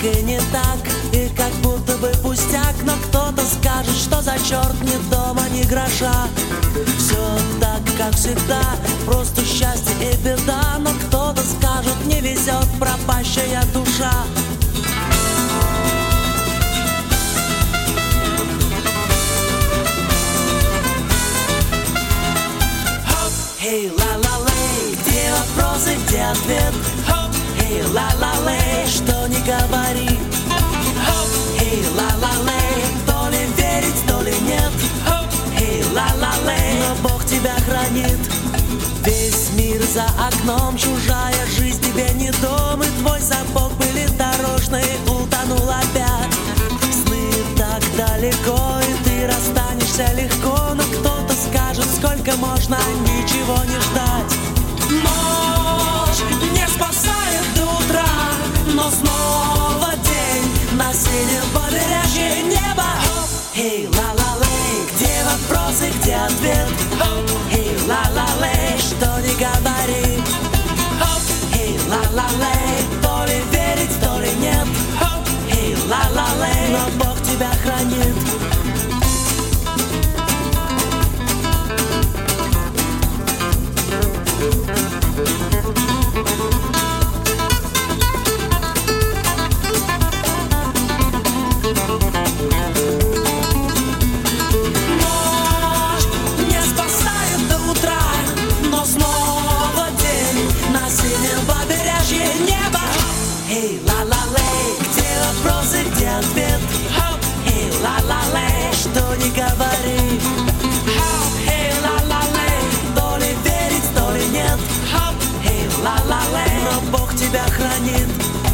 и не так, и как будто бы пустяк. Но кто-то скажет, что за черт, ни дома, ни гроша. Все так, как всегда, просто счастье и беда. Но кто-то скажет, не везет пропащая душа. Эй, ла-ла-лей, где вопросы, где ответ? Эй, ла-ла-лей, что не говори. Эй, ла-ла-лей, то ли верить, то ли нет. Эй, ла-ла-лей, но Бог тебя хранит. Весь мир за окном, чужая жизнь тебе не дом. И твой сапог были дорожные, утонул опять. Сны так далеко, и ты расстанешься легко. Но кто-то скажет, сколько можно ничего не ждать. Ночь не спасает до утра, но снова день на синем побережье неба. Эй, ла-ла-лей, где вопросы, где ответ? Эй, ла-ла-лей, что не говори. Эй, ла-ла-лей, то ли верить, то ли нет. Эй, ла-ла-лей, но Бог тебя хранит. Эй, ла-ла-лей, где вопросы, где ответ? Эй, ла-ла-лей, что не говори. Эй, ла-ла-лей, то ли верить, то ли нет. Эй, ла-ла-лей, но Бог тебя хранит.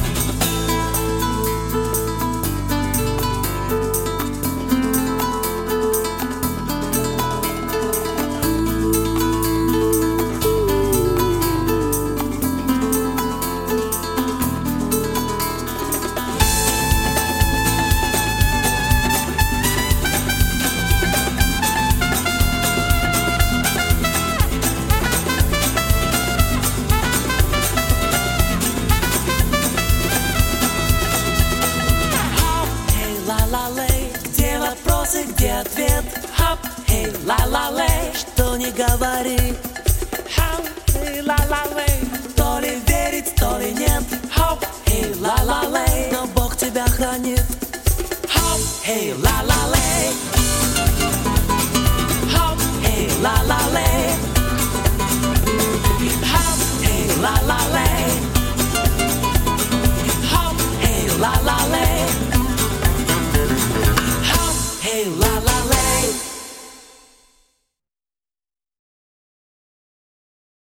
Где вопросы, где ответ? Эй, ла-ла-лей, что не говори. Эй, ла-ла-лей, то ли верить, то ли нет. Эй, ла-ла-лей, но Бог тебя хранит. Эй, ла-ла-лей.